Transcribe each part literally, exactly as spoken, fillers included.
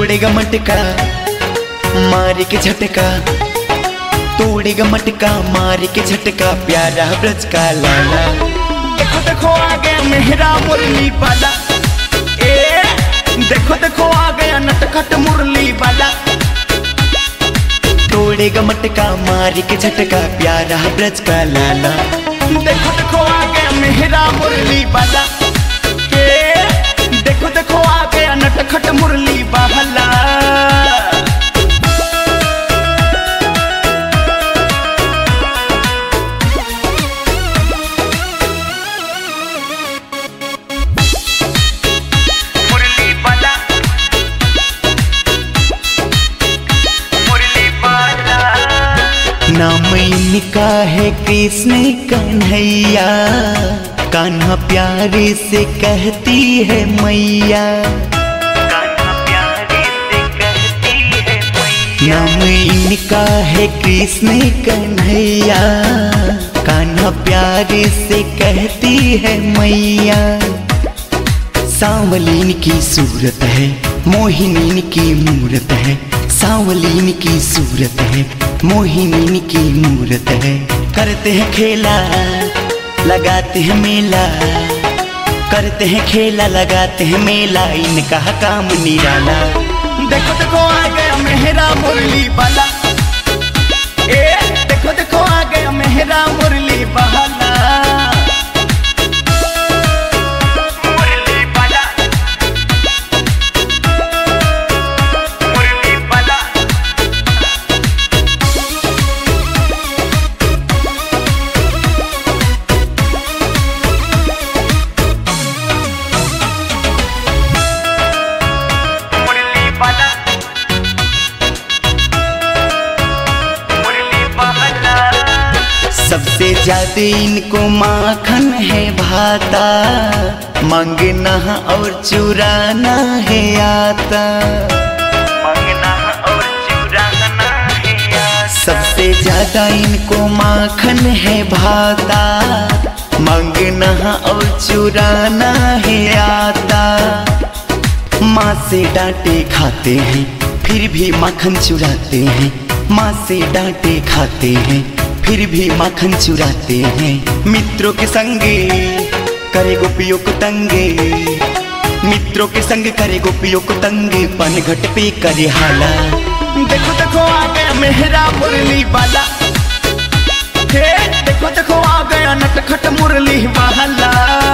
तोड़ेगा मटका मार के झटका, तोड़ेगा मटका मार के झटका, प्यारा ब्रज का लाला। देखो देखो आ गया मेहरा मुरली वाला, ए देखो देखो आ गया नटखट मुरली वाला। तोड़ेगा मटका मार के झटका, प्यारा ब्रज का लाला। देखो देखो आ गया मेहरा मुरली वाला, ए देखो देखो आ गया नटखट मुरली वाला। नाम इनका है कृष्ण कन्हैया, कान्हा प्यारे से कहती है मैया, कान्हा प्यारे से कहती है मैया। नाम इनका है कृष्ण कन्हैया, कान्हा प्यारे से कहती है मैया। सांवलीन की सूरत है, मोहिनीन की मूरत है, सांवलीन की सूरत है, मोहिनी की मूरत है। करते हैं खेला लगाते हैं मेला, करते हैं खेला लगाते हैं मेला, इनका काम निराला। देखो देखो आ गया मेहरा मुरली वाला, ए देखो देखो आ गया मेहरा मुरली वाला। सबसे ज्यादा इनको माखन है भाता, मांगना और चुराना है आता, मांगना और चुराना है आता। सबसे ज्यादा इनको माखन है भाता, मांगना और चुराना है आता। माँ से डांटे खाते हैं फिर भी माखन चुराते हैं, माँ से डांटे खाते हैं फिर भी माखन चुराते हैं। मित्रों के संगे करे गोपियों को तंगे, मित्रों के संग करे गोपियों को तंगे, पन घट पे करे हाला। देखो देखो आ गया मेहरा मुरली वाला, हे देखो देखो आ गया नटखट मुरली वाला।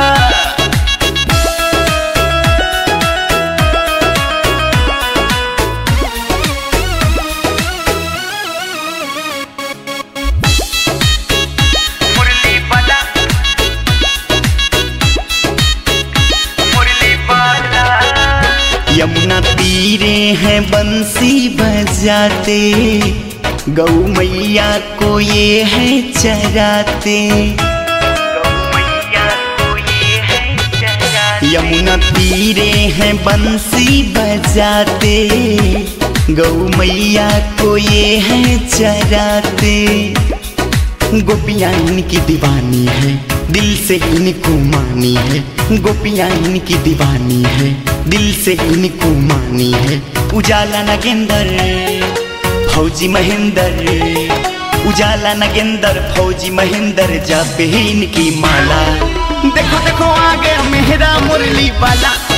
यमुना तीरे हैं बंसी बजाते, गौ मैया को ये है चराते, गौ मैया को ये है चराते। यमुना तीरे हैं बंसी बजाते, गौ मैया को ये है चराते। गोपियाँ इनकी दीवानी है, दिल से इनको मानी है, गोपियाँ इनकी दीवानी है, दिल से इनको मानी है। उजाला नगेंदर फौजी महेंद्र, उजाला नगेंदर फौजी महेंद्र, जापे इनकी माला। देखो देखो आ गया मेहरा मुरली वाला।